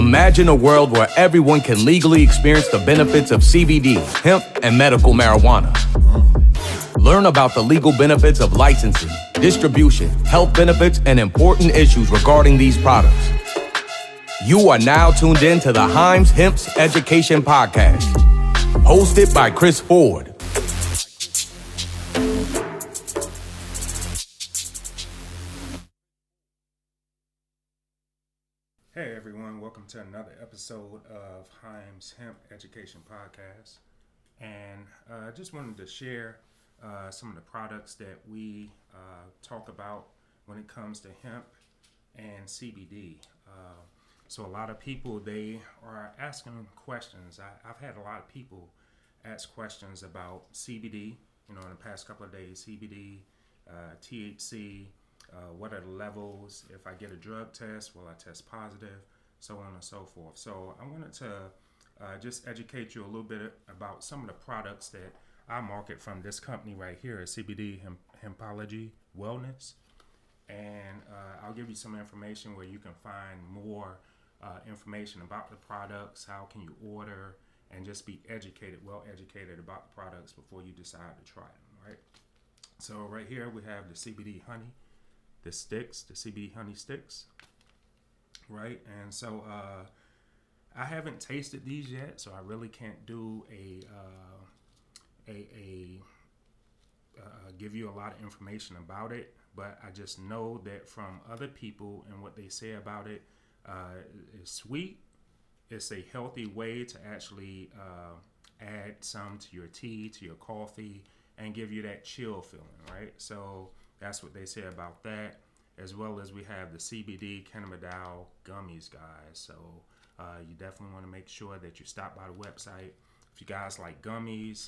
Imagine a world where everyone can legally experience the benefits of CBD, hemp, and medical marijuana. Learn about the legal benefits of licensing, distribution, health benefits, and important issues regarding these products. You are now tuned in to the Himes Hemp's Education Podcast, hosted by Chris Ford. Hey everyone, welcome to another episode of Himes Hemp Education Podcast. And I just wanted to share some of the products that we talk about when it comes to hemp and CBD. So a lot of people, they are asking questions. I've had a lot of people ask questions about CBD, in the past couple of days, CBD, THC, what are the levels? If I get a drug test, will I test positive? So on and so forth. So I wanted to just educate you a little bit about some of the products that I market from this company right here at CBD Hempology Wellness. And I'll give you some information where you can find more information about the products, how can you order, and just be well educated about the products before you decide to try them, right? So right here we have the CBD honey, the sticks, the CBD honey sticks, right? And so I haven't tasted these yet, so I really can't do give you a lot of information about it, but I just know that from other people and what they say about it, it's sweet. It's a healthy way to actually add some to your tea, to your coffee, and give you that chill feeling, right? So that's what they say about that, as well as we have the CBD cannabidiol gummies, guys. So you definitely want to make sure that you stop by the website. If you guys like gummies,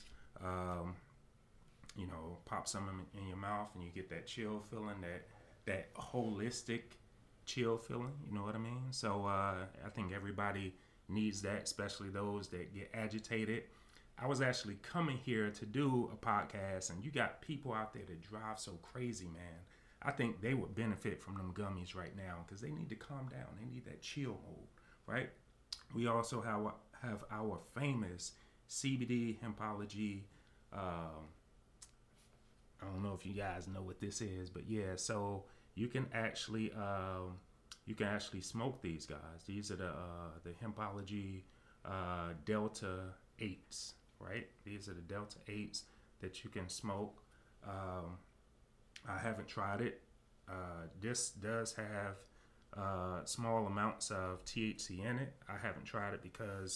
pop some in your mouth and you get that chill feeling, that holistic chill feeling, you know what I mean? So I think everybody needs that, especially those that get agitated. I was actually coming here to do a podcast, and you got people out there that drive so crazy, man. I think they would benefit from them gummies right now because they need to calm down. They need that chill mode, right? We also have our famous CBD Hempology. I don't know if you guys know what this is, but yeah. So you can actually smoke these guys. These are the Hempology Delta 8s, right? These are the Delta 8s that you can smoke. I haven't tried it. This does have small amounts of THC in it. I haven't tried it because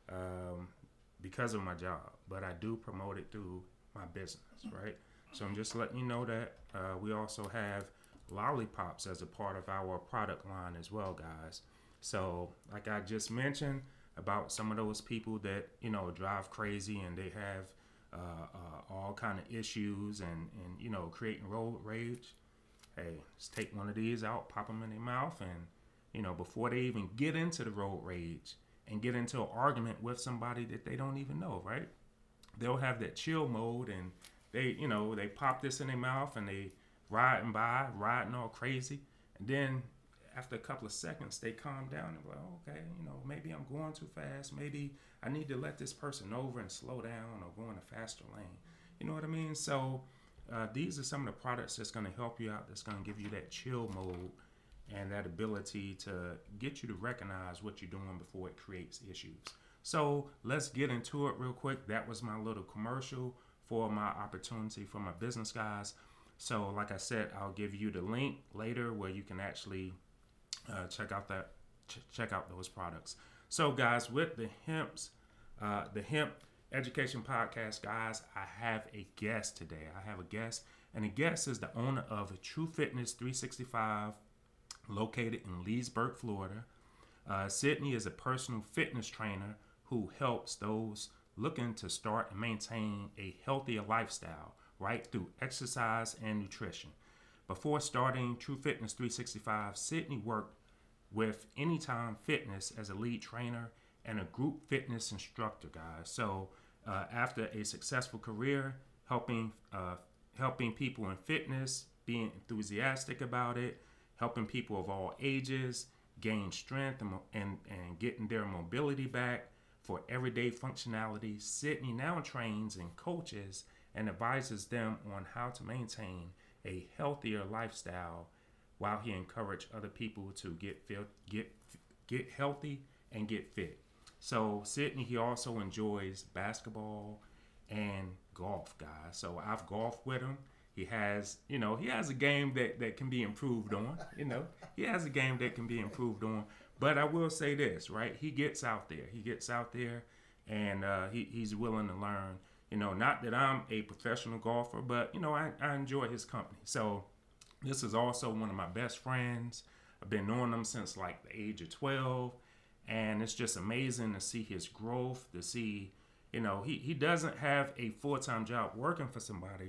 of my job, but I do promote it through my business, right? So I'm just letting you know that we also have lollipops as a part of our product line as well, guys. So like I just mentioned about some of those people that, drive crazy and they have all kind of issues and creating road rage. Hey, just take one of these out, pop them in their mouth, and before they even get into the road rage and get into an argument with somebody that they don't even know, right? They'll have that chill mode, and they pop this in their mouth and they riding all crazy, and then after a couple of seconds they calm down and go, okay, maybe I'm going too fast, maybe I need to let this person over and slow down or go in a faster lane. You know what I mean? So these are some of the products that's going to help you out, that's going to give you that chill mode and that ability to get you to recognize what you're doing before it creates issues. So let's get into it real quick. That was my little commercial for my opportunity for my business guys. So like I said, I'll give you the link later where you can actually check out those products. So guys, with the Hemp Education Podcast, guys, I have a guest today. And the guest is the owner of True Fitness 365, located in Leesburg, Florida. Sydney is a personal fitness trainer who helps those looking to start and maintain a healthier lifestyle, right, through exercise and nutrition. Before starting True Fitness 365, Sydney worked with Anytime Fitness as a lead trainer and a group fitness instructor, guys. So after a successful career helping people in fitness, being enthusiastic about it, helping people of all ages, gain strength and getting their mobility back for everyday functionality. Sydney now trains and coaches and advises them on how to maintain a healthier lifestyle while he encouraged other people to get healthy and get fit. So Sydney, he also enjoys basketball and golf, guys. So I've golfed with him. He has a game that can be improved on. He has a game that can be improved on. But I will say this, right? He gets out there, and he's willing to learn. Not that I'm a professional golfer, but I enjoy his company. So this is also one of my best friends. I've been knowing him since like the age of 12, and it's just amazing to see his growth. To see, he doesn't have a full-time job working for somebody,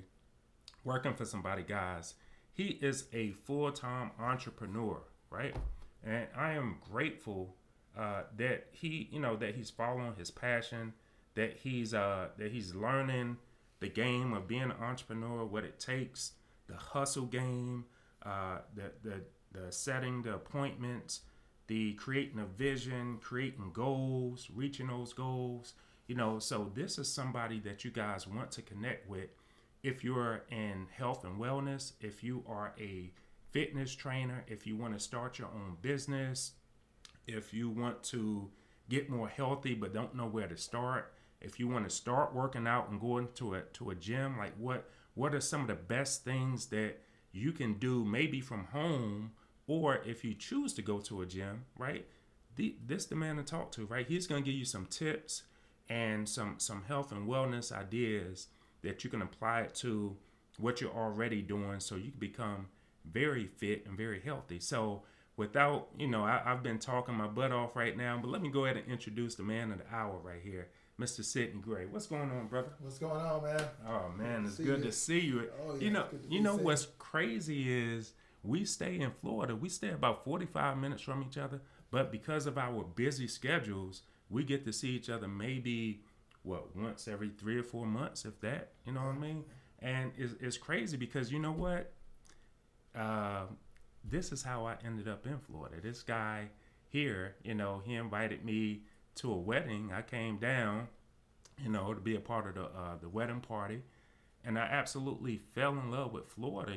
guys. He is a full-time entrepreneur, right? And I am grateful that he's following his passion, that he's learning the game of being an entrepreneur, what it takes, the hustle game, the setting the appointments, the creating a vision, creating goals, reaching those goals. So this is somebody that you guys want to connect with. If you're in health and wellness, if you are a fitness trainer, if you want to start your own business, if you want to get more healthy but don't know where to start, if you want to start working out and going to a gym, like what are some of the best things that you can do maybe from home, or if you choose to go to a gym, right? This the man to talk to, right? He's going to give you some tips and some health and wellness ideas that you can apply it to what you're already doing, so you can become very fit and very healthy. So without, I've been talking my butt off right now, but let me go ahead and introduce the man of the hour right here, Mr. Sydney Gray. What's going on, brother? What's going on, man? Oh, man, it's good to see you. Oh, yeah, you know what's crazy is we stay in Florida. We stay about 45 minutes from each other, but because of our busy schedules, we get to see each other maybe, once every 3 or 4 months, if that, you know what I mean? And it's crazy because you know what? This is how I ended up in Florida. This guy here, he invited me to a wedding. I came down, to be a part of the wedding party. And I absolutely fell in love with Florida.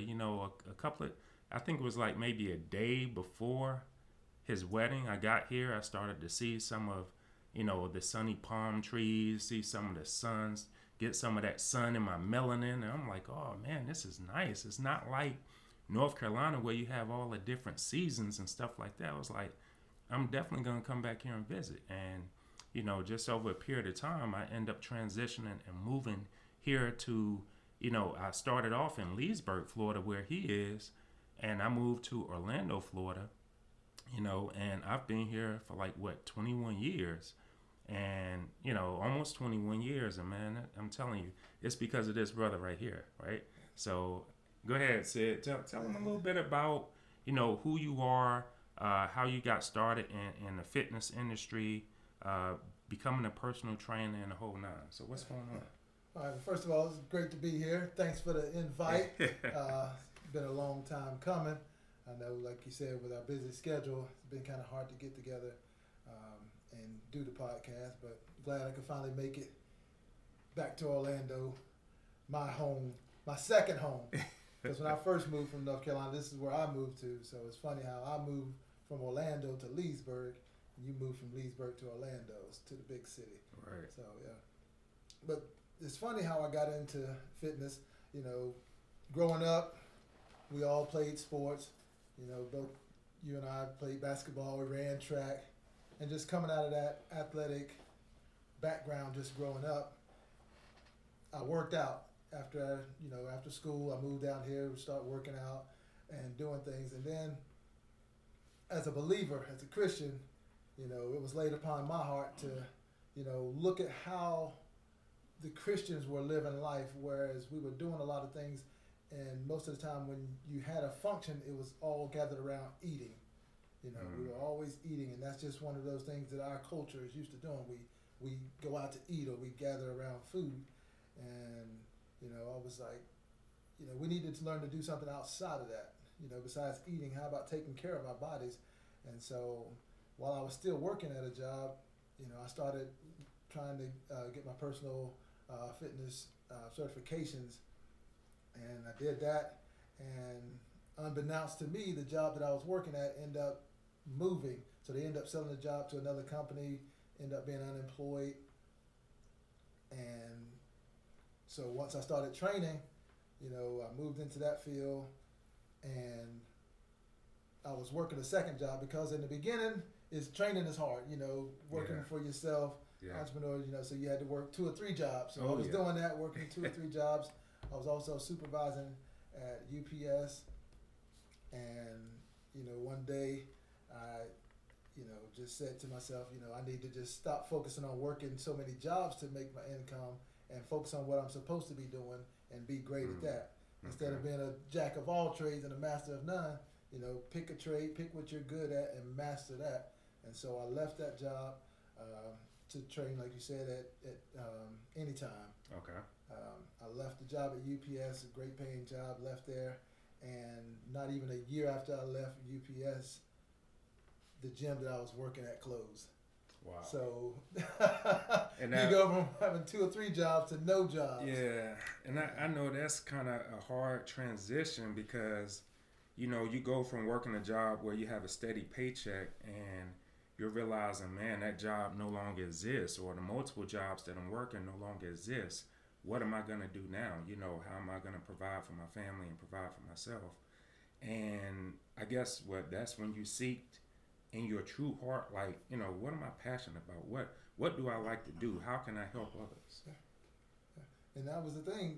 I think it was like maybe a day before his wedding, I got here. I started to see some of, the sunny palm trees, see some of the suns, get some of that sun in my melanin. And I'm like, oh man, this is nice. It's not like North Carolina where you have all the different seasons and stuff like that. I was like, I'm definitely going to come back here and visit. And, just over a period of time, I end up transitioning and moving here to, I started off in Leesburg, Florida, where he is, and I moved to Orlando, Florida, and I've been here for 21 years. And, almost 21 years. And man, I'm telling you, it's because of this brother right here, right? So go ahead, Sid. Tell them a little bit about, who you are, how you got started in the fitness industry, becoming a personal trainer and the whole nine. So what's going on? All right, first of all, it's great to be here. Thanks for the invite. It's been a long time coming. I know, like you said, with our busy schedule, it's been kind of hard to get together and do the podcast, but glad I could finally make it back to Orlando, my home, my second home. Because when I first moved from North Carolina, this is where I moved to. So it's funny how I moved from Orlando to Leesburg, and you moved from Leesburg to Orlando, to the big city. Right. So, yeah. But it's funny how I got into fitness. Growing up, we all played sports. Both you and I played basketball, we ran track. And just coming out of that athletic background, just growing up, I worked out. After school, I moved down here, start working out and doing things. And then as a believer, as a Christian, it was laid upon my heart to, look at how the Christians were living life, whereas we were doing a lot of things. And most of the time when you had a function, it was all gathered around eating. We were always eating, and that's just one of those things that our culture is used to doing. We go out to eat, or we gather around food. And I was like, we needed to learn to do something outside of that. Besides eating, how about taking care of our bodies? And so while I was still working at a job, I started trying to get my personal fitness certifications, and I did that. And unbeknownst to me, the job that I was working at ended up moving. So they ended up selling the job to another company, ended up being unemployed. And so once I started training, I moved into that field, and I was working a second job because in the beginning, training is hard, working for yourself, entrepreneur, so you had to work 2 or 3 jobs. So I was doing that, working 2 or 3 jobs. I was also supervising at UPS, and, one day I, just said to myself, I need to just stop focusing on working so many jobs to make my income and focus on what I'm supposed to be doing and be great at that. Instead of being a jack of all trades and a master of none, pick a trade, pick what you're good at, and master that. And so I left that job to train, like you said, at Anytime. Okay. I left the job at UPS, a great paying job, left there, and not even a year after I left UPS, the gym that I was working at closed. Wow. So and you go from having 2 or 3 jobs to no jobs. Yeah, and I know that's kind of a hard transition because, you go from working a job where you have a steady paycheck and you're realizing, man, that job no longer exists, or the multiple jobs that I'm working no longer exist. What am I going to do now? How am I going to provide for my family and provide for myself? And I guess that's when you seeked in your true heart, like, what am I passionate about? What do I like to do? How can I help others? Yeah. And that was the thing,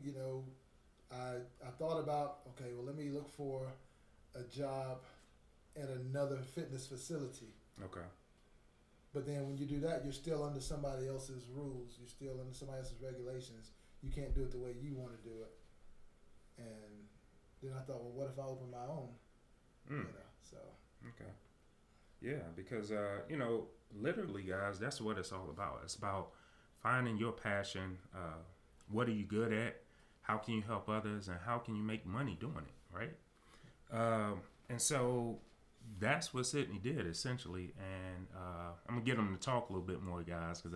I thought about, okay, well, let me look for a job at another fitness facility. Okay. But then when you do that, you're still under somebody else's rules. You're still under somebody else's regulations. You can't do it the way you want to do it. And then I thought, well, what if I open my own? So. Okay. Yeah, because, literally, guys, that's what it's all about. It's about finding your passion. What are you good at? How can you help others? And how can you make money doing it, right? And so that's what Sydney did, essentially. And I'm going to get him to talk a little bit more, guys, because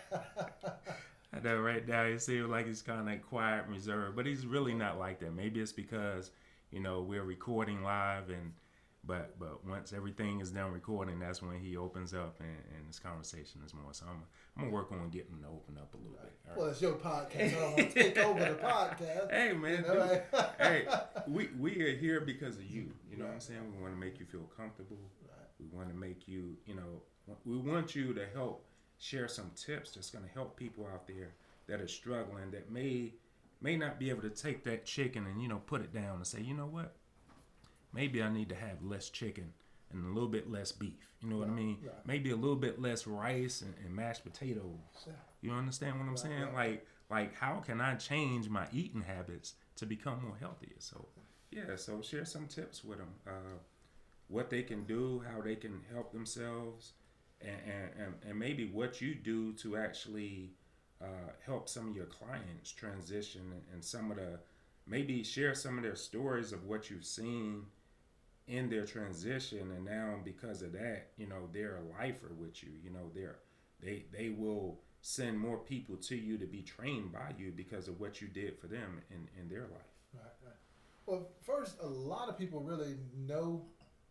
I know right now it seems like he's kind of quiet and reserved, but he's really not like that. Maybe it's because, we're recording live, but once everything is done recording, that's when he opens up and this conversation is more. So I'm going to work on getting him to open up a little bit. All right. Well, it's your podcast. I don't want to take over the podcast. Hey, man. Hey, we are here because of you. You know what I'm saying? We want to make you feel comfortable. Right. We want to make you, we want you to help share some tips that's going to help people out there that are struggling, that may not be able to take that chicken and, put it down and say, you know what? Maybe I need to have less chicken and a little bit less beef. You know what I mean? Right. Maybe a little bit less rice and mashed potatoes. Yeah. You understand what I'm saying? Right. Like how can I change my eating habits to become more healthier? So, yeah, so share some tips with them. What they can do, how they can help themselves, and maybe what you do to actually help some of your clients transition and some of the, maybe share some of their stories of what you've seen in their transition, and now because of that, they're a lifer with you. They will send more people to you to be trained by you because of what you did for them in their life. Right. Well, first, a lot of people really know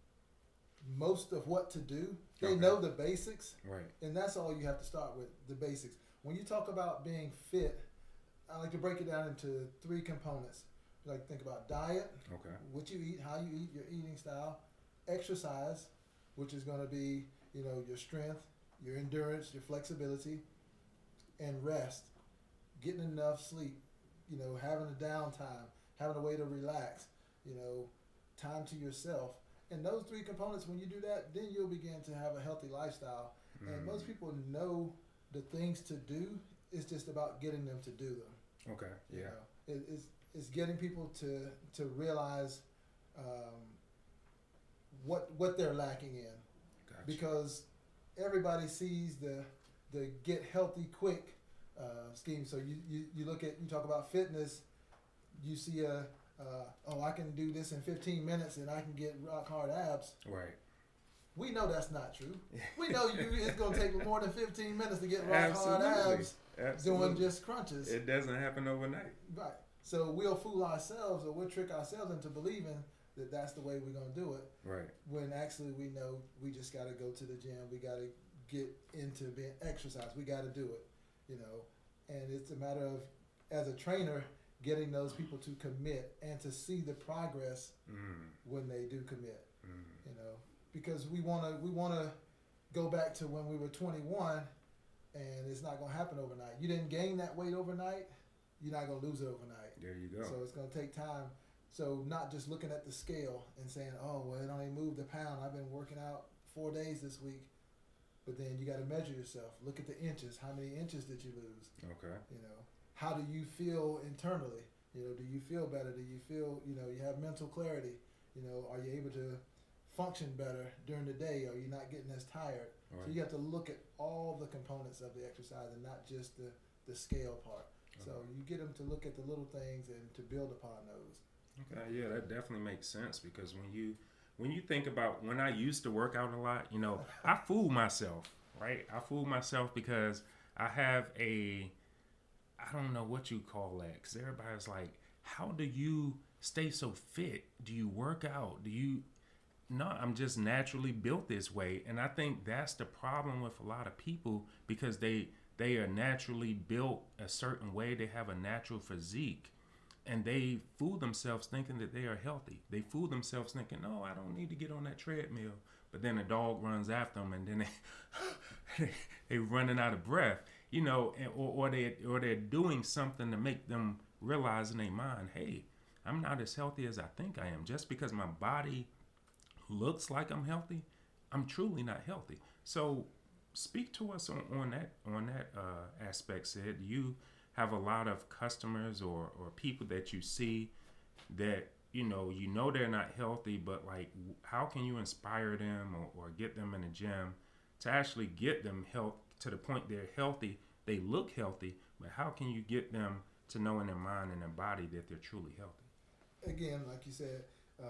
most of what to do. They know the basics, right? And that's all you have to start with, the basics. When you talk about being fit, I like to break it down into 3 components. Like think about diet, what you eat, how you eat, your eating style, exercise, which is going to be, your strength, your endurance, your flexibility, and rest, getting enough sleep, having a downtime, having a way to relax, time to yourself. And those 3 components, when you do that, then you'll begin to have a healthy lifestyle. And most people know the things to do. It's just about getting them to do them. Okay. Yeah. It's getting people to realize what they're lacking in. Gotcha. Because everybody sees the get healthy quick scheme. So you talk about fitness, you see I can do this in 15 minutes and I can get rock hard abs. Right. We know that's not true. We know it's going to take more than 15 minutes to get rock hard abs doing just crunches. It doesn't happen overnight. Right. So we'll fool ourselves, or we'll trick ourselves into believing that that's the way we're going to do it. Right. When actually we know we just got to go to the gym. We got to get into being exercise. We got to do it, And it's a matter of, as a trainer, getting those people to commit and to see the progress when they do commit. Because we want to go back to when we were 21, and it's not going to happen overnight. You didn't gain that weight overnight, you're not going to lose it overnight. There you go. So it's going to take time. So not just looking at the scale and saying, oh, well, it only moved a pound. I've been working out 4 days this week. But then you got to measure yourself. Look at the inches. How many inches did you lose? Okay. How do you feel internally? Do you feel better? Do you feel, you have mental clarity? Are you able to function better during the day? Are you not getting as tired? Right. So you have to look at all the components of the exercise and not just the scale part. So you get them to look at the little things and to build upon those. Okay, yeah, that definitely makes sense, because when you think about when I used to work out a lot, I fooled myself, right? I fooled myself because I have I don't know what you call that, because everybody's like, how do you stay so fit? Do you work out? No, I'm just naturally built this way. And I think that's the problem with a lot of people, because they are naturally built a certain way. They have a natural physique. And they fool themselves thinking that they are healthy. They fool themselves thinking, no, I don't need to get on that treadmill. But then a dog runs after them, and then they're running out of breath, or they're doing something to make them realize in their mind, hey, I'm not as healthy as I think I am. Just because my body looks like I'm healthy, I'm truly not healthy. So speak to us on that aspect, Sid. You have a lot of customers or people that you see that they're not healthy, but like, how can you inspire them or get them in the gym to actually get them health to the point they're healthy? They look healthy, but how can you get them to know in their mind and their body that they're truly healthy? Again, like you said,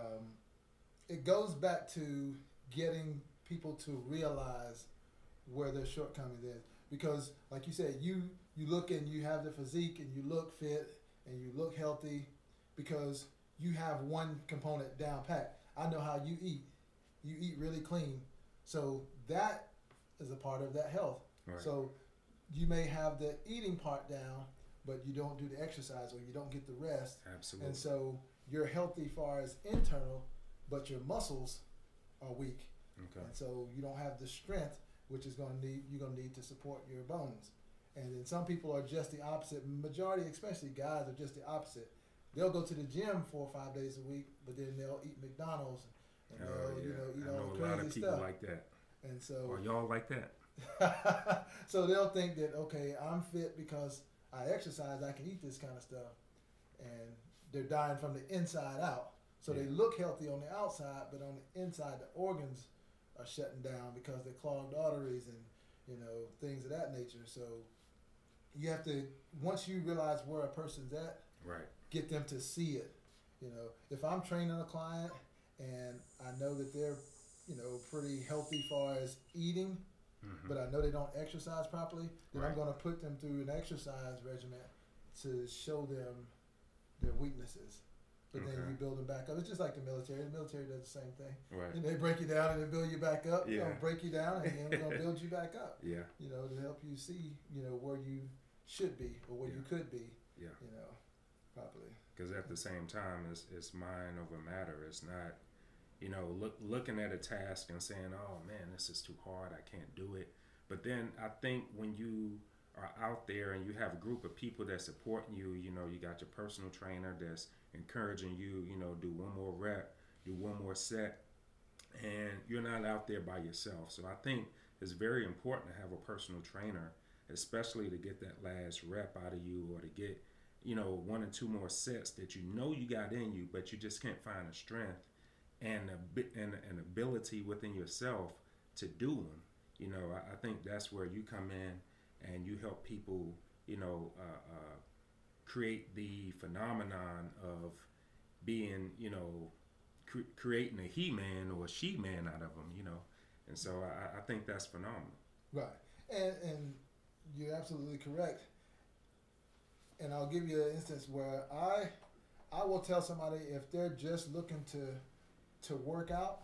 it goes back to getting people to realize where their shortcomings is. Because, like you said, you look and you have the physique and you look fit and you look healthy because you have one component down pat. I know how you eat. You eat really clean. So that is a part of that health. Right. So you may have the eating part down, but you don't do the exercise or you don't get the rest. Absolutely. And so you're healthy as far as internal, but your muscles are weak. Okay. And so you don't have the strength, which is you're gonna need to support your bones. And then some people are just the opposite. Majority, especially guys, are just the opposite. They'll go to the gym 4 or 5 days a week, but then they'll eat McDonald's and they'll eat all the crazy stuff. I know a lot of people like that. And so are y'all like that? So they'll think that, okay, I'm fit because I exercise, I can eat this kind of stuff, and they're dying from the inside out. So they look healthy on the outside, but on the inside, the organs are shutting down because they clogged arteries and things of that nature. So you have to, once you realize where a person's at, right, get them to see it. If I'm training a client and I know that they're pretty healthy as far as eating, but I know they don't exercise properly, then I'm going to put them through an exercise regimen to show them their weaknesses. But then you build them back up. It's just like the military. The military does the same thing. Right. And they break you down and they build you back up. Yeah. Break you down and then we're going to build you back up. Yeah. To help you see, where you should be or where you could be. Yeah. Properly. Because at the same time, it's mind over matter. It's not, looking at a task and saying, oh man, this is too hard. I can't do it. But then I think when you are out there and you have a group of people that supporting you, you got your personal trainer that's encouraging you, do one more rep, do one more set, and you're not out there by yourself. So I think it's very important to have a personal trainer, especially to get that last rep out of you or to get, 1 or 2 more sets that you got in you, but you just can't find the strength and an ability within yourself to do them. I think that's where you come in and you help people, create the phenomenon of being, creating a he-man or a she-man out of them, And so I think that's phenomenal. Right. And you're absolutely correct. And I'll give you an instance where I will tell somebody if they're just looking to work out,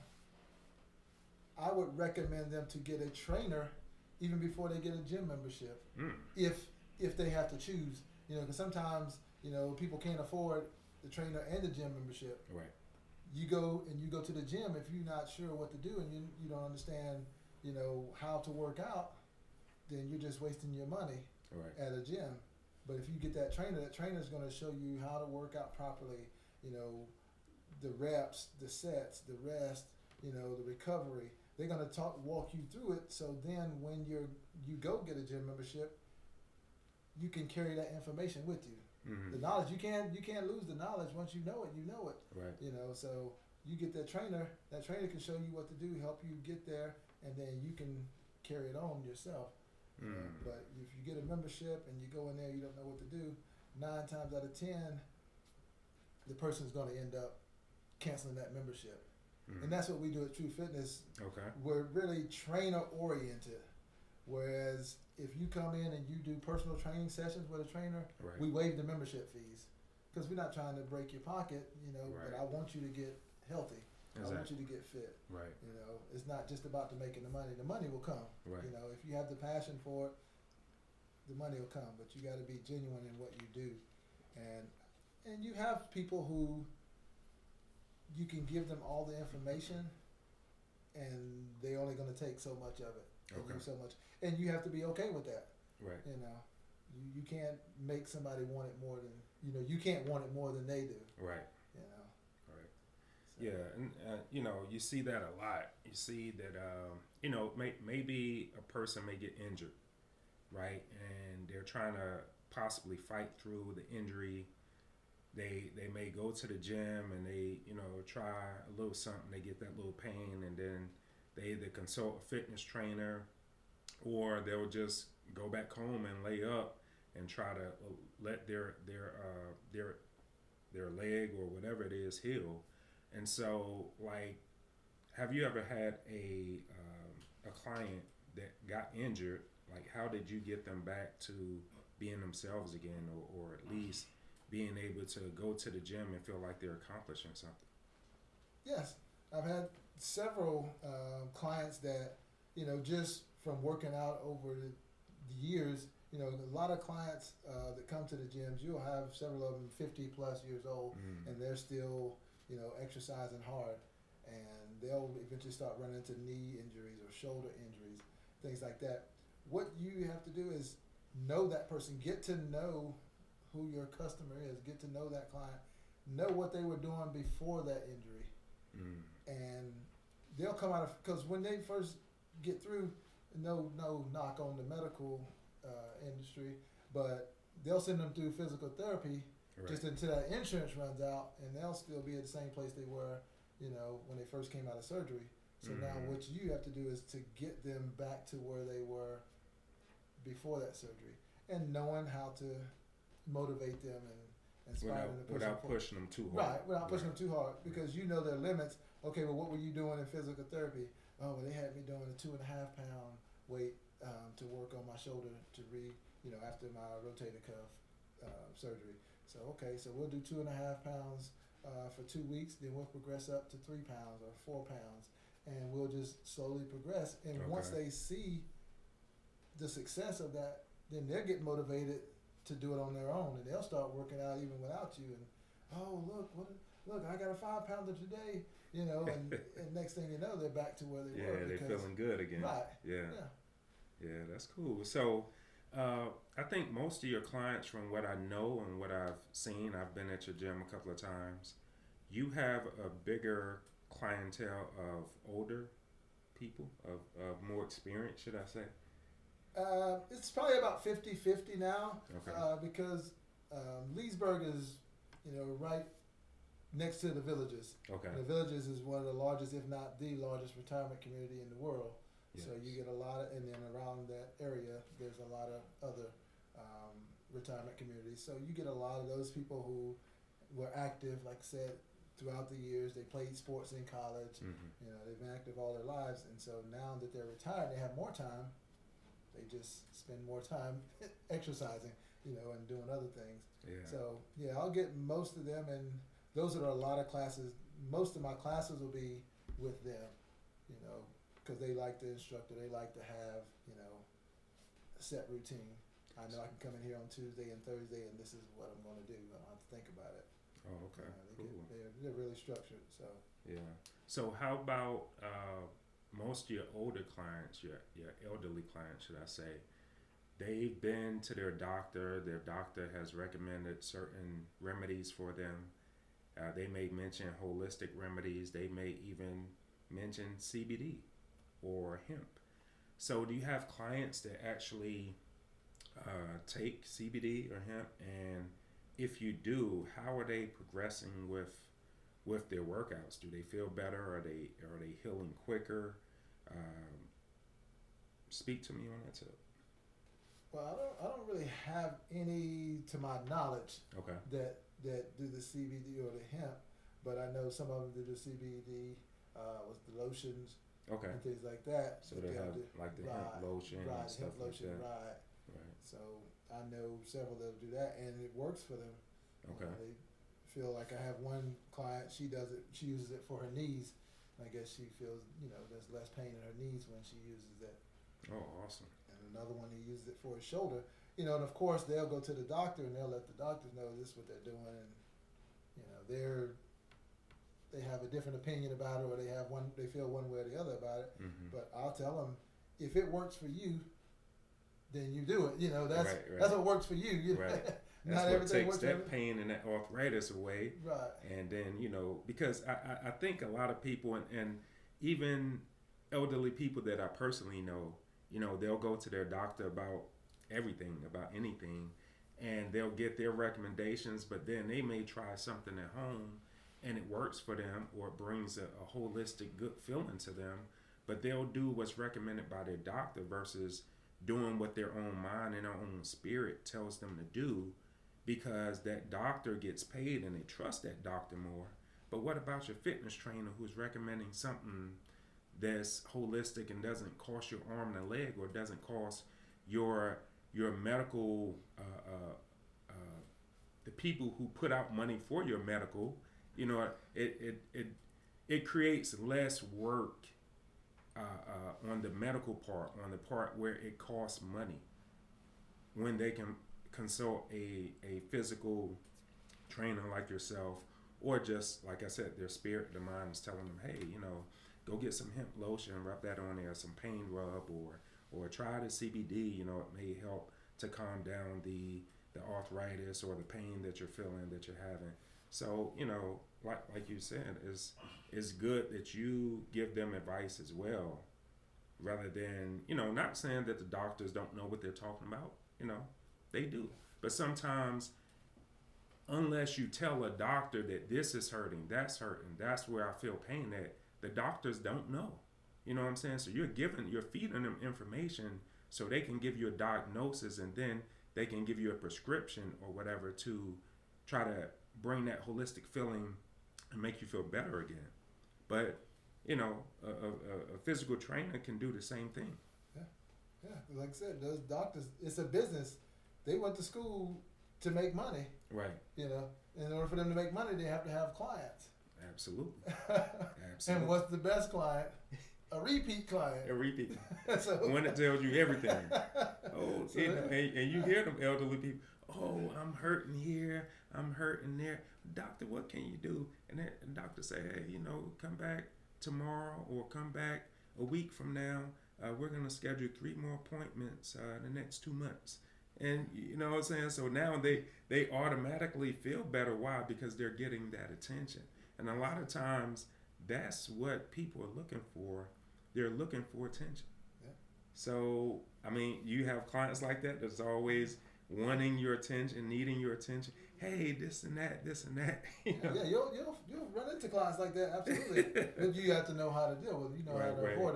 I would recommend them to get a trainer even before they get a gym membership. If they have to choose, because sometimes, people can't afford the trainer and the gym membership. Right. You go to the gym if you're not sure what to do and you don't understand, how to work out, then you're just wasting your money at a gym. But if you get that trainer is going to show you how to work out properly, the reps, the sets, the rest, the recovery. They're going to walk you through it. So then when you go get a gym membership, you can carry that information with you. Mm-hmm. The knowledge, you can't lose the knowledge. Once you know it. Right. So you get that trainer can show you what to do, help you get there, and then you can carry it on yourself. But if you get a membership and you go in there, you don't know what to do, 9 times out of 10, the person's going to end up canceling that membership. And that's what we do at True Fitness. Okay. We're really trainer oriented. Whereas if you come in and you do personal training sessions with a trainer, we waive the membership fees because we're not trying to break your pocket, but I want you to get healthy. Exactly. I want you to get fit. Right. It's not just about the making the money. The money will come. Right. If you have the passion for it, the money will come. But you got to be genuine in what you do, and you have people who you can give them all the information, and they're only going to take so much of it. Okay. So much, and you have to be okay with that. Right. You can't make somebody want it more than you can't want it more than they do. Right. Right. So. Yeah, and you see that a lot. You see that maybe a person may get injured, right, and they're trying to possibly fight through the injury. They may go to the gym and they try a little something. They get that little pain, and then they either consult a fitness trainer, or they'll just go back home and lay up and try to let their leg or whatever it is heal. And so, like, have you ever had a client that got injured? Like, how did you get them back to being themselves again, or at least being able to go to the gym and feel like they're accomplishing something? Yes, I've had several clients that, just from working out over the years, a lot of clients that come to the gyms, you'll have several of them 50 plus years old, and they're still, exercising hard, and they'll eventually start running into knee injuries or shoulder injuries, things like that. What you have to do is know that person, get to know who your customer is, get to know that client, know what they were doing before that injury, and they'll come out of, because when they first get through, no knock on the medical industry, but they'll send them through physical therapy just until that insurance runs out, and they'll still be at the same place they were, when they first came out of surgery. So now what you have to do is to get them back to where they were before that surgery, and knowing how to motivate them and inspire them to push without pushing them too hard. Right, without pushing them too hard, because you know their limits. Okay, well, what were you doing in physical therapy? Oh, well, they had me doing a 2.5 pound weight to work on my shoulder after my rotator cuff surgery. So, okay, so we'll do 2.5 pounds for 2 weeks, then we'll progress up to 3 pounds or 4 pounds, and we'll just slowly progress. And once they see the success of that, then they're getting motivated to do it on their own, and they'll start working out even without you. And look, I got a 5 pounder today, and next thing you know, they're back to where they were. Yeah, they're feeling good again. Right. Yeah, that's cool. So, I think most of your clients, from what I know and what I've seen, I've been at your gym a couple of times, you have a bigger clientele of older people, of more experience, should I say? It's probably about 50-50 now, okay. Because Leesburg is, right next to the Villages. Okay. And the Villages is one of the largest, if not the largest, retirement community in the world. Yes. So you get a lot of, and then around that area, there's a lot of other retirement communities. So you get a lot of those people who were active, like I said, throughout the years. They played sports in college. You know, they've been active all their lives, and so now that they're retired, they have more time. They just spend more time exercising, you know, and doing other things. Yeah. So yeah, I'll get most of them, and those are a lot of classes. Most of my classes will be with them, you know, because they like the instructor. They like to have, you know, a set routine. I know I can come in here on Tuesday and Thursday, and this is what I'm going to do. I don't have to think about it. Oh, okay. Cool. They're really structured. So yeah. So how about most of your older clients, your elderly clients, should I say? They've been to their doctor. Their doctor has recommended certain remedies for them. They may mention holistic remedies. They may even mention CBD or hemp. So do you have clients that actually take CBD or hemp? And if you do, how are they progressing with their workouts? Do they feel better? Are they healing quicker? Speak to me on that tip. well, I don't really have any, to my knowledge, Okay. that do the CBD or the hemp, but I know some of them do the CBD with the lotions Okay. and things like that. So they have like the hemp lotion and right, stuff hemp lotion, like that. right. Right. So I know several that do that, and it works for them. Okay. They feel like I have one client. She does it. She uses it for her knees. I guess she feels, you know, there's less pain in her knees when she uses it. Oh, awesome. And another one, he uses it for his shoulder. You know, and of course they'll go to the doctor and they'll let the doctors know this is what they're doing, and you know they have a different opinion about it, or they feel one way or the other about it. Mm-hmm. But I'll tell them, if it works for you, then you do it. You know, that's Right. that's what works for you. You know? Right. Not That's what everything takes works for that every- pain and that arthritis away. Right. And then, you know, because I think a lot of people, and even elderly people that I personally know, you know, they'll go to their doctor about everything, about anything, and they'll get their recommendations, but then they may try something at home and it works for them, or it brings a holistic good feeling to them, but they'll do what's recommended by their doctor versus doing what their own mind and their own spirit tells them to do, because that doctor gets paid and they trust that doctor more. But what about your fitness trainer who's recommending something that's holistic and doesn't cost your arm and a leg, or doesn't cost your medical, the people who put out money for your medical, you know, it creates less work on the medical part, on the part where it costs money, when they can consult a physical trainer like yourself, or just, like I said, their spirit, their mind is telling them, hey, you know, go get some hemp lotion, rub that on there, some pain rub, or try the CBD, you know, it may help to calm down the arthritis or the pain that you're feeling, that you're having. So, you know, like you said, it's good that you give them advice as well, rather than, you know, not saying that the doctors don't know what they're talking about, you know, they do. But sometimes, unless you tell a doctor that this is hurting, that's where I feel pain, that the doctors don't know. You know what I'm saying? So you're feeding them information so they can give you a diagnosis, and then they can give you a prescription or whatever to try to bring that holistic feeling and make you feel better again. But, you know, a physical trainer can do the same thing. Yeah, like I said, those doctors, it's a business. They went to school to make money. Right. You know, in order for them to make money, they have to have clients. Absolutely. And what's the best client? A repeat client. A repeat. So, One that tells you everything. Oh, so, and you hear them elderly people, oh, I'm hurting here, I'm hurting there. Doctor, what can you do? And the doctor say, hey, you know, come back tomorrow or come back a week from now. We're going to schedule 3 more appointments the next 2 months. And you know what I'm saying? So now they automatically feel better. Why? Because they're getting that attention. And a lot of times that's what people are looking for. They're looking for attention. Yeah. So, I mean, you have clients like that that's always wanting your attention, needing your attention. Hey, this and that. You know? yeah, you'll run into clients like that, absolutely. But you have to know how to deal with them. You know how to avoid them.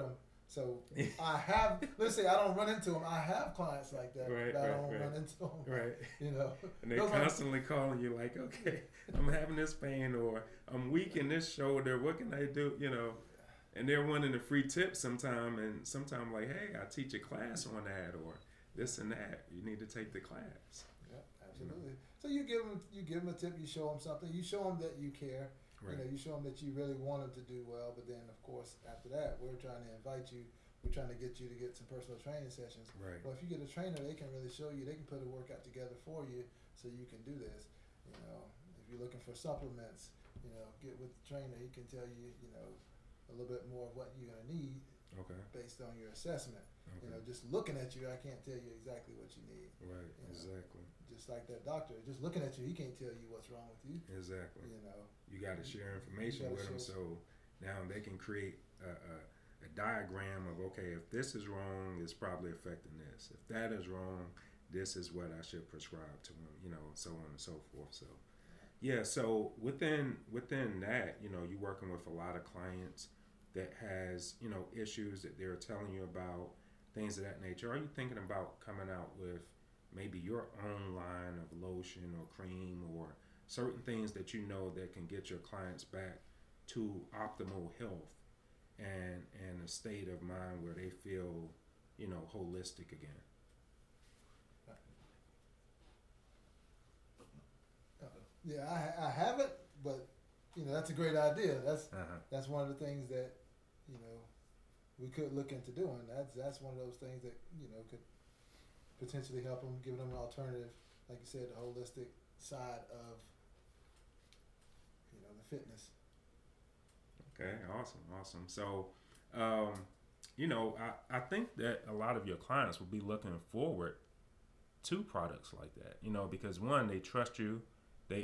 So I have, let's say I don't run into them. I have clients like that, but I don't run into them. Right. You know. And they're constantly calling you like, okay, I'm having this pain or I'm weak in this shoulder. What can I do? You know. And they're wanting the free tips sometime, and sometime like, hey, I teach a class on that or this and that. You need to take the class. Yeah, absolutely. So you give them a tip. You show them something. You show them that you care. Right. You know, you show them that you really want them to do well. But then, of course, after that, we're trying to invite you. We're trying to get you to get some personal training sessions. Right. Well, if you get a trainer, they can really show you. They can put a workout together for you, so you can do this. You know, if you're looking for supplements, you know, get with the trainer. He can tell you, you know, a little bit more of what you're gonna need. Okay. Based on your assessment. Okay. You know, just looking at you, I can't tell you exactly what you need. Right. You know, exactly. just like that doctor, just looking at you, he can't tell you what's wrong with you. Exactly. You know, you got to share information with them, so now they can create a diagram of, okay, if this is wrong, it's probably affecting this. If that is wrong, this is what I should prescribe to them. You know, so on and so forth. So, yeah. So within that, you know, you're working with a lot of clients that has, you know, issues that they're telling you about, things of that nature. Are you thinking about coming out with maybe your own line of lotion or cream or certain things that you know that can get your clients back to optimal health and a state of mind where they feel, you know, holistic again? Yeah, I haven't, but you know, that's a great idea. That's one of the things that, you know, we could look into doing. That's one of those things that, you know, could potentially help them, give them an alternative, like you said, the holistic side of, you know, the fitness. Okay, awesome. So, you know, I think that a lot of your clients will be looking forward to products like that, you know, because one, they trust you. They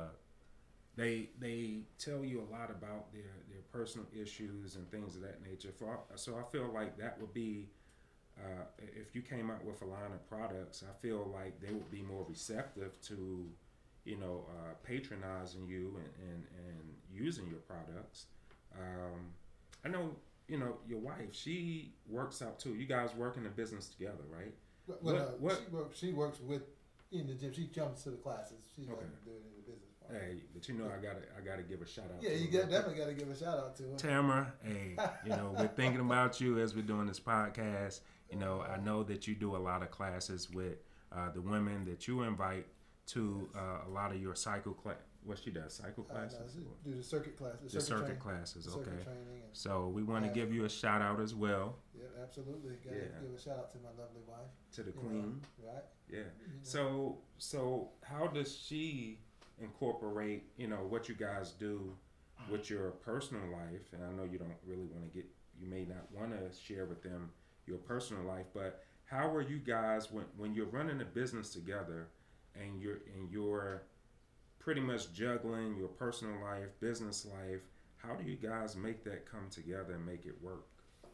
tell you a lot about their personal issues and things of that nature. So I feel like that would be, if you came out with a line of products, I feel like they would be more receptive to, you know, patronizing you and using your products. I know, you know, your wife, she works out too. You guys work in a business together, right? Well, she works in the gym. She comes to the classes. She doesn't do it in the business part. Hey, but you know, I gotta give a shout out. Yeah, to you definitely gotta give a shout out to her. Tamara, hey, you know, we're thinking about you as we're doing this podcast. You know, I know that you do a lot of classes with the women that you invite to a lot of your cycle class. What she does, cycle classes? Do the circuit classes. The circuit classes, okay. Circuit so we want to give you a shout out as well. Yeah, absolutely. Got to give a shout out to my lovely wife. To the queen. Know, right? Yeah. You know. So how does she incorporate, you know, what you guys do with your personal life? And I know you don't really want to you may not want to share with them your personal life, but how are you guys when you're running a business together and you're pretty much juggling your personal life, business life, how do you guys make that come together and make it work?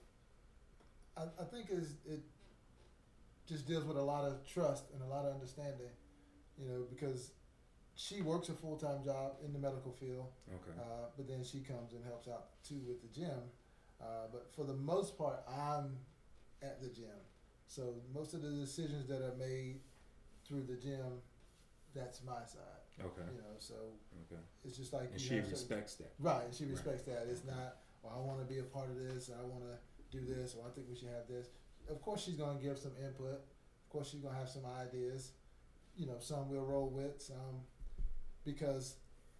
I think it just deals with a lot of trust and a lot of understanding, you know, because she works a full-time job in the medical field. Okay. But then she comes and helps out too with the gym. But for the most part, I'm at the gym. So most of the decisions that are made through the gym, that's my side. Okay. You know, so okay. It's just like and she respects that. Right, and she respects that. It's not, well, I want to be a part of this, I want to do this, or I think we should have this. Of course, she's going to give some input. Of course, she's going to have some ideas. You know, some we'll roll with, some because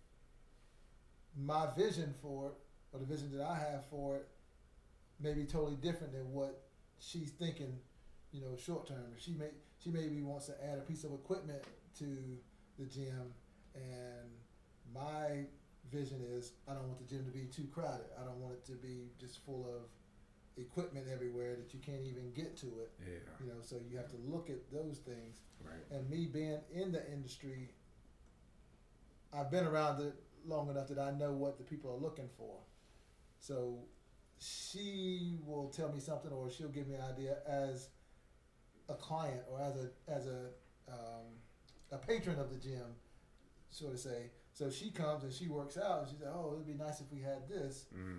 my vision for it, or the vision that I have for it, may be totally different than what she's thinking. You know, short term. She maybe wants to add a piece of equipment to the gym, and my vision is I don't want the gym to be too crowded. I don't want it to be just full of equipment everywhere that you can't even get to it. Yeah. You know, so you have to look at those things. Right. And me being in the industry, I've been around it long enough that I know what the people are looking for. So she will tell me something, or she'll give me an idea as a client or as a patron of the gym, so to say. So she comes and she works out, and she says, "Oh, it'd be nice if we had this."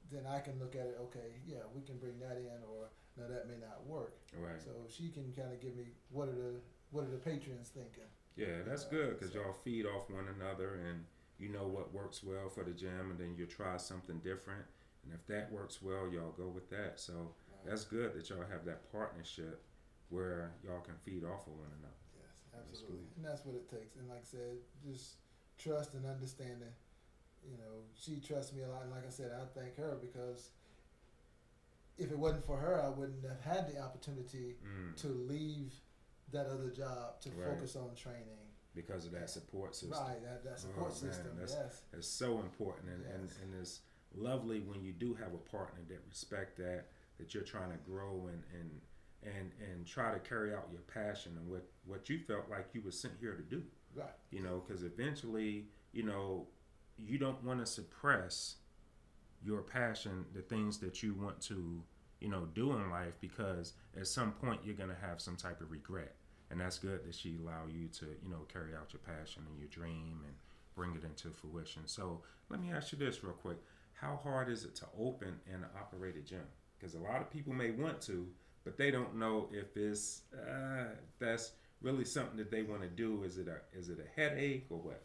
then I can look at it. Okay, yeah, we can bring that in, or no, that may not work. Right. So she can kind of give me what are the patrons thinking. Yeah, that's good because y'all feed off one another, and you know what works well for the gym, and then you try something different. And if that works well, y'all go with that. So that's good that y'all have that partnership where y'all can feed off of one another. Yes, absolutely. And that's what it takes. And like I said, just trust and understanding. You know, she trusts me a lot. And like I said, I thank her because if it wasn't for her, I wouldn't have had the opportunity to leave that other job to focus on training. Because of that support system. Right, that support system, That's so important. And it's lovely when you do have a partner that respect that you're trying to grow and try to carry out your passion and what you felt like you were sent here to do. Right. You know, because eventually, you know, you don't want to suppress your passion, the things that you want to, you know, do in life, because at some point you're going to have some type of regret. And that's good that she allowed you to, you know, carry out your passion and your dream and bring it into fruition. So let me ask you this real quick. How hard is it to open and operate a gym? Because a lot of people may want to, but they don't know if it's that's really something that they want to do. Is it a headache or what?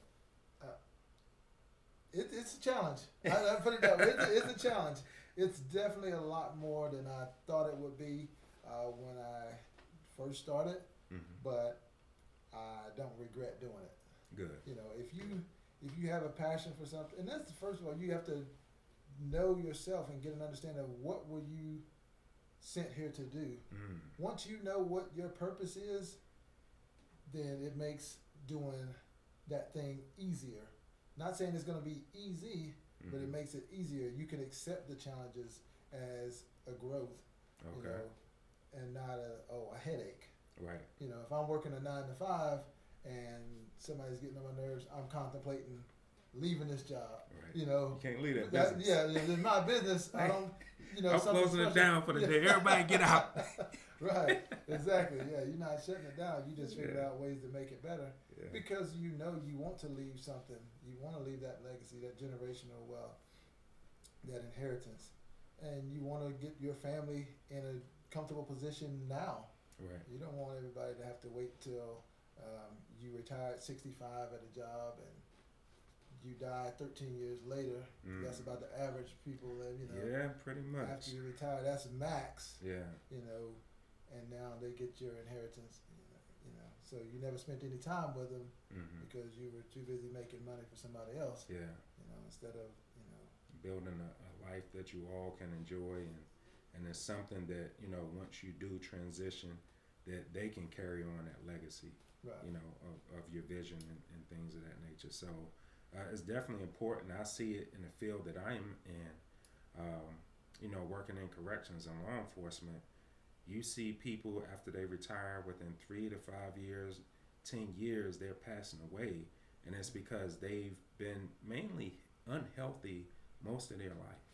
It's a challenge. I put it that way. It's a challenge. It's definitely a lot more than I thought it would be when I first started, but I don't regret doing it. Good. You know, if you have a passion for something, and that's first of all, you have to know yourself and get an understanding of what were you sent here to do. Once you know what your purpose is, then it makes doing that thing easier. Not saying it's going to be easy, but it makes it easier. You can accept the challenges as a growth, you know, and not a headache. Right. You know, if I'm working a 9 to 5 and somebody's getting on my nerves, I'm contemplating leaving this job. Right. You know, you can't leave that business. In my business, I don't. You know, I'm closing it down for the day. Everybody get out. Right. Exactly. Yeah, you're not shutting it down. You just figure out ways to make it better. Yeah. Because you know you want to leave something. You want to leave that legacy, that generational wealth, that inheritance. And you want to get your family in a comfortable position now. Right. You don't want everybody to have to wait till you retire at 65 at a job and you die 13 years later. That's about the average people live, you know. Yeah, pretty much. After you retire, that's max. Yeah. You know, and now they get your inheritance. You know, so you never spent any time with them because you were too busy making money for somebody else. Yeah. You know, instead of building a life that you all can enjoy, and it's something that, you know, once you do transition, that they can carry on that legacy. Right. You know, of your vision and things of that nature. So it's definitely important. I see it in the field that I am in. You know, working in corrections and law enforcement. You see people after they retire within 3 to 5 years, 10 years, they're passing away. And it's because they've been mainly unhealthy most of their life.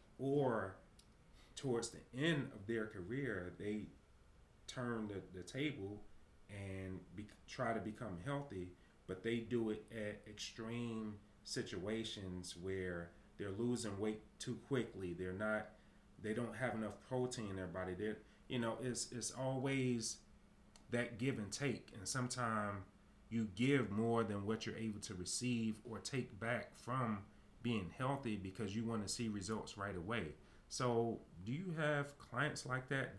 Or towards the end of their career, they turn the table and try to become healthy, but they do it at extreme situations where they're losing weight too quickly. They don't have enough protein in their body. You know, it's always that give and take, and sometimes you give more than what you're able to receive or take back from being healthy because you want to see results right away. So do you have clients like that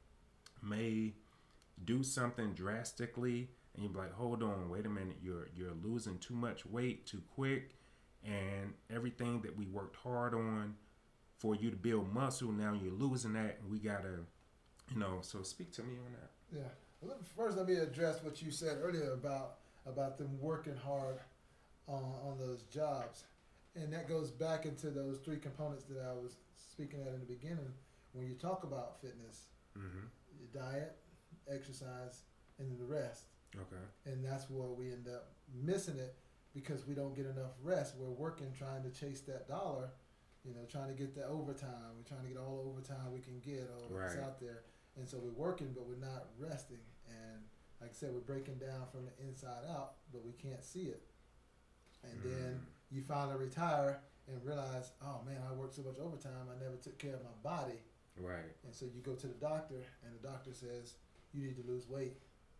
may do something drastically and you're like, hold on, wait a minute, you're losing too much weight too quick, and everything that we worked hard on for you to build muscle, now you're losing that, and we gotta, you know, so speak to me on that. Yeah. Well, first let me address what you said earlier about them working hard on those jobs. And that goes back into those 3 components that I was speaking at in the beginning. When you talk about fitness, your diet, exercise, and then the rest. Okay. And that's where we end up missing it because we don't get enough rest. We're working trying to chase that dollar, you know, trying to get that overtime. We're trying to get all the overtime we can get, all that's out there. And so we're working, but we're not resting. And like I said, we're breaking down from the inside out, but we can't see it. And then you finally retire, and realize, oh man, I worked so much overtime, I never took care of my body. Right. And so you go to the doctor, and the doctor says, you need to lose weight.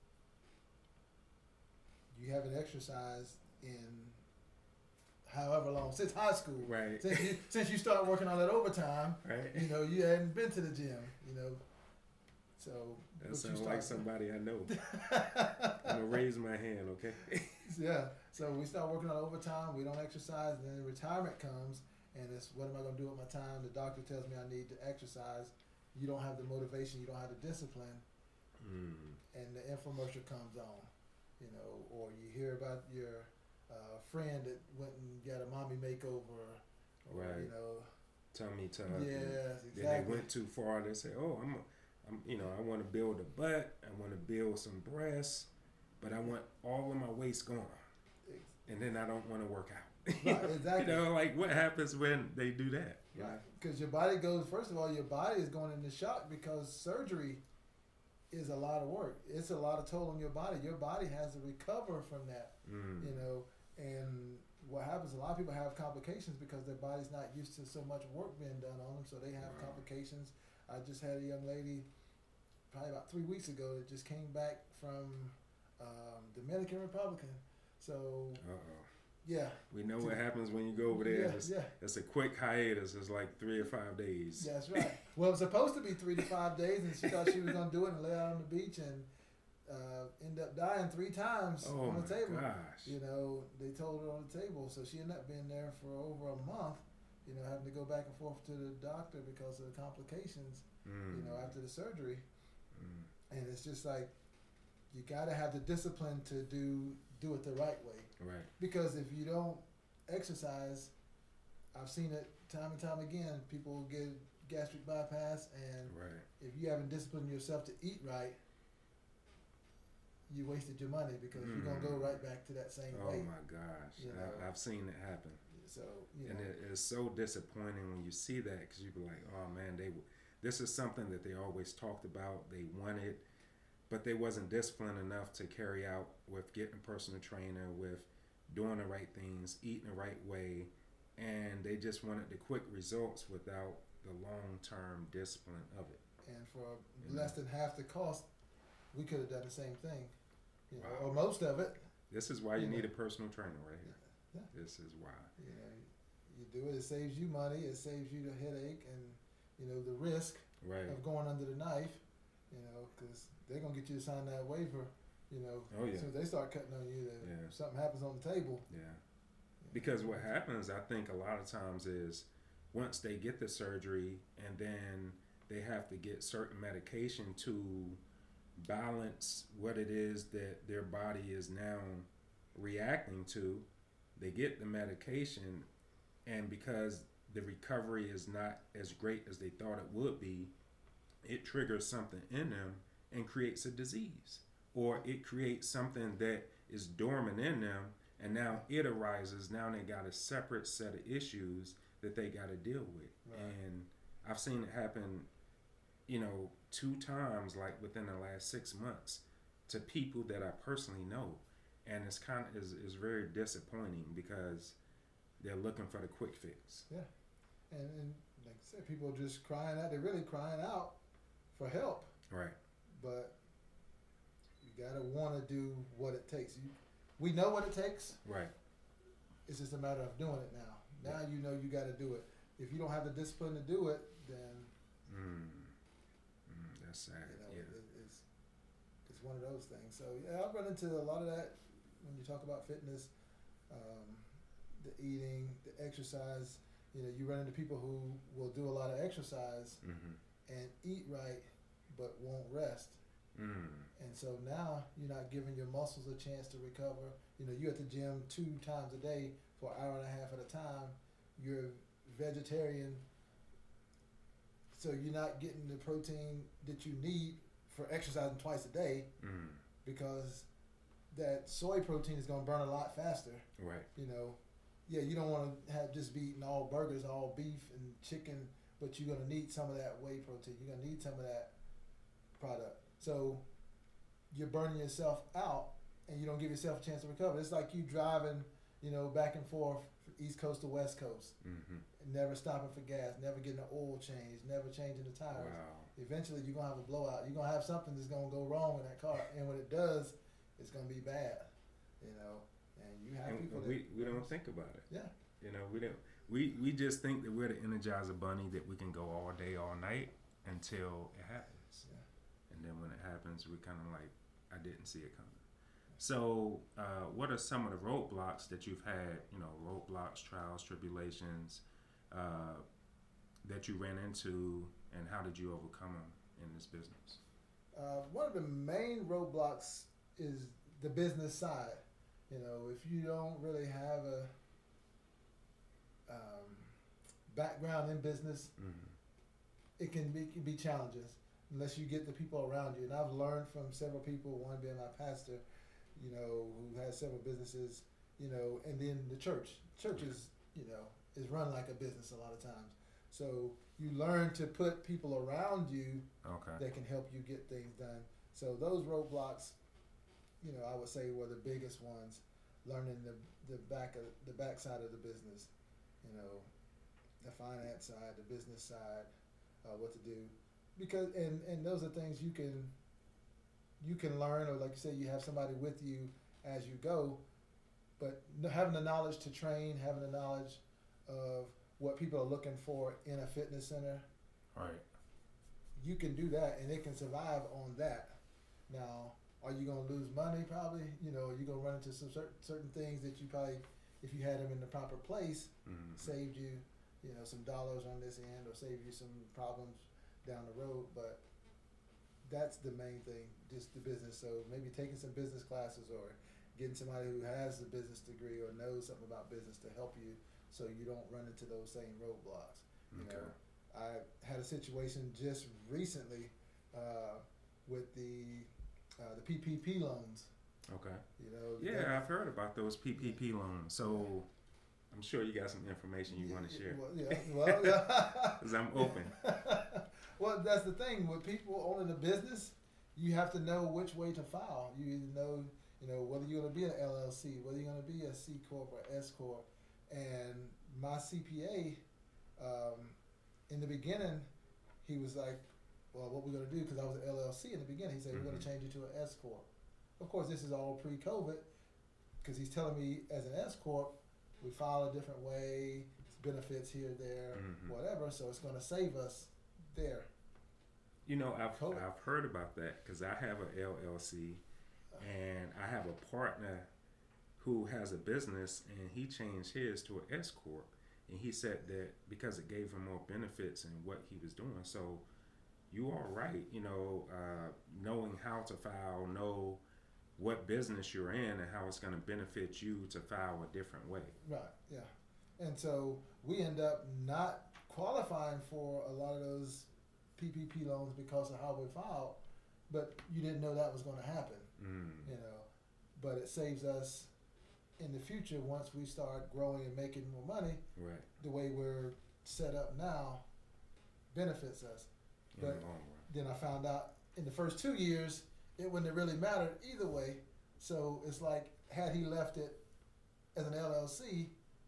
You haven't exercised in however long, since high school. Right. Since you started working on that overtime, Right. you know, you hadn't been to the gym, you know. So That sounds like somebody I know. I'm gonna raise my hand, okay? Yeah. So we start working on overtime. We don't exercise, and then retirement comes, and it's what am I going to do with my time? The doctor tells me I need to exercise. You don't have the motivation. You don't have the discipline, and the infomercial comes on, you know, or you hear about your friend that went and got a mommy makeover, or, Right. you know. Tummy tuck. Yes, Then exactly. they went too far. They say, "Oh, I'm I want to build a butt. I want to build some breasts, but I want all of my waist gone, and then I don't want to work out." Right, exactly. You know, like what happens when they do that? Right, because your body goes. First of all, your body is going into shock because surgery is a lot of work. It's a lot of toll on your body. Your body has to recover from that. You know, and what happens? A lot of people have complications because their body's not used to so much work being done on them, so they have complications. I just had a young lady, probably about 3 weeks ago, that just came back from Dominican Republic. So yeah, we know what happens when you go over there. Yeah, It's a quick hiatus. It's like 3 or 5 days. That's right. Well, it was supposed to be 3 to 5 days, and she thought she was going to do it and lay out on the beach and end up dying 3 times on the table. Gosh. You know, they told her on the table, so she ended up being there for over a month. You know, having to go back and forth to the doctor because of the complications. You know, after the surgery, and it's just like you got to have the discipline to do it the right way. Right. Because if you don't exercise, I've seen it time and time again. People get gastric bypass, and if you haven't disciplined yourself to eat right, you wasted your money because you're gonna go right back to that same weight. Oh my gosh, You know? I've seen it happen. So you know. And it is so disappointing when you see that, because you be like, oh man, this is something that they always talked about. They wanted, but they wasn't disciplined enough to carry out with getting a personal trainer, with doing the right things, eating the right way, and they just wanted the quick results without the long-term discipline of it. And for less than half the cost, we could have done the same thing, you know, or most of it. This is why you need a personal trainer right here. Yeah. This is why. You know, you do it. It saves you money. It saves you the headache and the risk of going under the knife. You know, because they're gonna get you to sign that waiver. You know, as soon as they start cutting on you, if something happens on the table. Yeah. Because what happens, I think, a lot of times is once they get the surgery and then they have to get certain medication to balance what it is that their body is now reacting to. They get the medication, and because the recovery is not as great as they thought it would be, it triggers something in them and creates a disease, or it creates something that is dormant in them, and now it arises. Now they got a separate set of issues that they got to deal with. And I've seen it happen 2 times, like within the last 6 months, to people that I personally know, and it's kind of is very disappointing because they're looking for the quick fix. Yeah, and like I said, people are just crying out. They're really crying out for help. Right. But you gotta want to do what it takes. We know what it takes. Right. It's just a matter of doing it now. Now you know you got to do it. If you don't have the discipline to do it, then that's sad. It's one of those things. So yeah, I've run into a lot of that when you talk about fitness, the eating, the exercise. You run into people who will do a lot of exercise and eat right, but won't rest. And so now you're not giving your muscles a chance to recover. You're at the gym 2 times a day for an hour and a half at a time. You're vegetarian, so you're not getting the protein that you need for exercising twice a day because that soy protein is going to burn a lot faster. Right. You don't want to just be eating all burgers, all beef and chicken, but you're going to need some of that whey protein. You're going to need some of that product. So you're burning yourself out, and you don't give yourself a chance to recover. It's like you driving, back and forth East Coast to West Coast. Never stopping for gas, never getting an oil change, never changing the tires. Wow. Eventually, you're gonna have a blowout. You're gonna have something that's gonna go wrong with that car, and when it does, it's gonna be bad. You know, and you have people. And we don't think about it. Yeah. You know, we don't. We just think that we're the Energizer Bunny, that we can go all day, all night until it happens. Yeah. And then when it happens, we kind of like, I didn't see it coming. So, what are some of the roadblocks that you've had? You know, roadblocks, trials, tribulations that you ran into, and how did you overcome them in this business? One of the main roadblocks is the business side. You know, if you don't really have a background in business, it can be challenges unless you get the people around you. And I've learned from several people, one being my pastor, you know, who has several businesses, you know, and then the church. Church is, you know, is run like a business a lot of times. So you learn to put people around you that can help you get things done. So those roadblocks, you know, I would say were the biggest ones. Learning the back side of the business, you know, the finance side, the business side, what to do, because and those are things you can learn, or like you said, you have somebody with you as you go, but having the knowledge to train, having the knowledge of what people are looking for in a fitness center, right? You can do that, and it can survive on that. Now, are you going to lose money? Probably. You know, you're going to run into some certain things that you probably, if you had them in the proper place, saved you, you know, some dollars on this end, or saved you some problems down the road. But that's the main thing, just the business. So maybe taking some business classes, or getting somebody who has a business degree or knows something about business to help you, so you don't run into those same roadblocks. You know, I had a situation just recently with the PPP loans. Okay. You know. Yeah, I've heard about those PPP loans. So I'm sure you got some information you want to share. Well, yeah. Because I'm open. Well, that's the thing with people owning a business. You have to know which way to file. You know, whether you're going to be an LLC, whether you're going to be a C corp or S corp. And my CPA, in the beginning, he was like, well, what we're going to do, because I was an LLC in the beginning, he said, we're going to change you to an S corp. Of course, this is all pre-COVID, because he's telling me as an S corp, we file a different way, benefits here, there, whatever, so it's going to save us there. You know, I've heard about that, because I have an LLC, and I have a partner who has a business, and he changed his to an S corp, and he said that because it gave him more benefits in what he was doing. So you are right, you know, knowing how to file, know what business you're in and how it's going to benefit you to file a different way. Right, yeah. And so we end up not qualifying for a lot of those PPP loans because of how we filed, but you didn't know that was going to happen, you know. But it saves us in the future once we start growing and making more money. Right. The way we're set up now benefits us. But then I found out in the first 2 years, it wouldn't have really mattered either way. So it's like, had he left it as an LLC,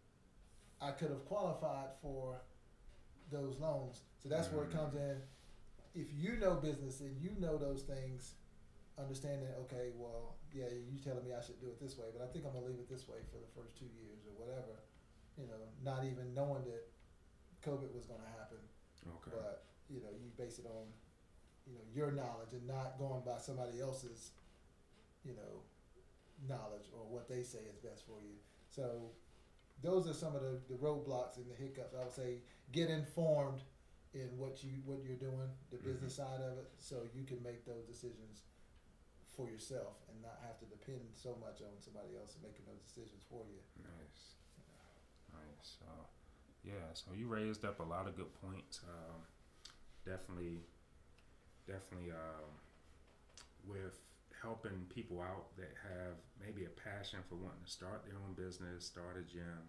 I could have qualified for those loans. So that's where it comes in. If you know business and you know those things, understanding, okay, well, yeah, you telling me I should do it this way, but I think I'm going to leave it this way for the first 2 years or whatever, you know, not even knowing that COVID was going to happen. Okay. But, you know, you base it on, you know, your knowledge and not going by somebody else's, you know, knowledge or what they say is best for you. So those are some of the roadblocks and the hiccups. I would say get informed in what you're doing, the business side of it, so you can make those decisions for yourself and not have to depend so much on somebody else making those decisions for you. Nice. Nice. Yeah, so you raised up a lot of good points. Definitely with helping people out that have maybe a passion for wanting to start their own business, start a gym,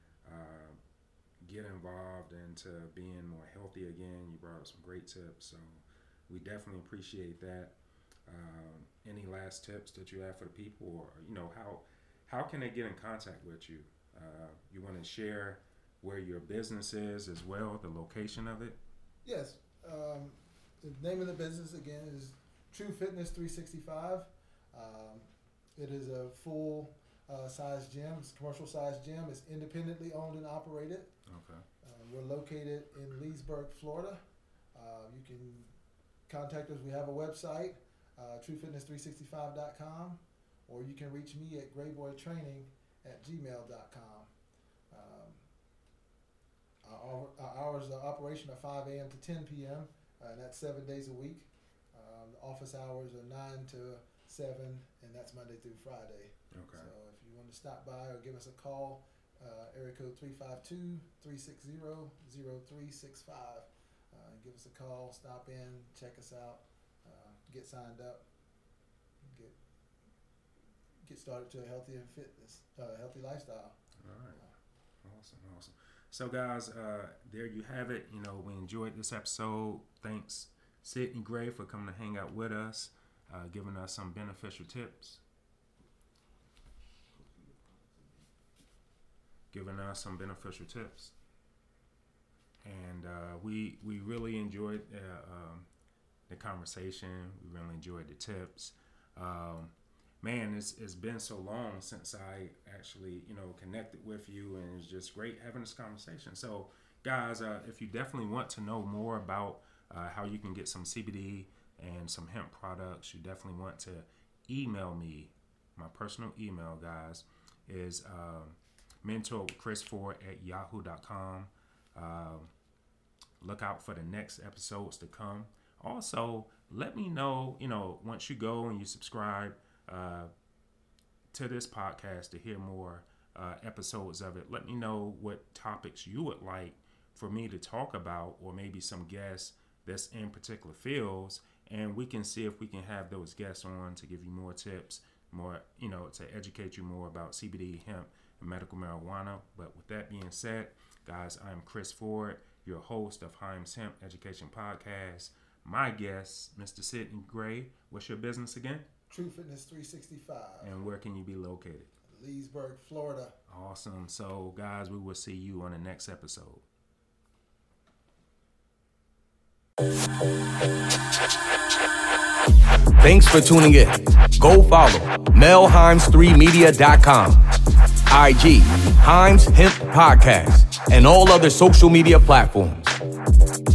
get involved into being more healthy again. You brought up some great tips, so we definitely appreciate that. Any last tips that you have for the people, or you know, how can they get in contact with you? You want to share where your business is as well, the location of it? Yes. The name of the business, again, is True Fitness 365. It is a full size gym. It's a commercial size gym. It's independently owned and operated. Okay. We're located in Leesburg, Florida. You can contact us. We have a website, truefitness365.com, or you can reach me at grayboytraining@gmail.com. Our hours of operation are 5 a.m. to 10 p.m., and that's 7 days a week. The office hours are 9 to 7, and that's Monday through Friday. Okay. So if you want to stop by or give us a call, area code 352-360-0365. Give us a call, stop in, check us out, get signed up, get started to a healthy and fitness, healthy lifestyle. All right. Awesome. So guys, there you have it. We enjoyed this episode. Thanks, Sidney Gray, for coming to hang out with us, giving us some beneficial tips. And we really enjoyed the conversation. We really enjoyed the tips. Man, it's been so long since I actually, connected with you, and it's just great having this conversation. So, guys, if you definitely want to know more about how you can get some CBD and some hemp products, you definitely want to email me. My personal email, guys, is mentorchris4@yahoo.com. Look out for the next episodes to come. Also, let me know, once you go and you subscribe to this podcast to hear more episodes of it. Let me know what topics you would like for me to talk about, or maybe some guests that's in particular fields, and we can see if we can have those guests on to give you more tips, more, to educate you more about CBD, hemp, and medical marijuana. But with that being said, guys, I am Chris Ford, your host of Himes Hemp Education Podcast. My guest, Mr. Sidney Gray. What's your business again? True Fitness 365. And where can you be located? Leesburg, Florida. Awesome. So, guys, we will see you on the next episode. Thanks for tuning in. Go follow melhimes3media.com, IG, Himes Hemp Podcast, and all other social media platforms.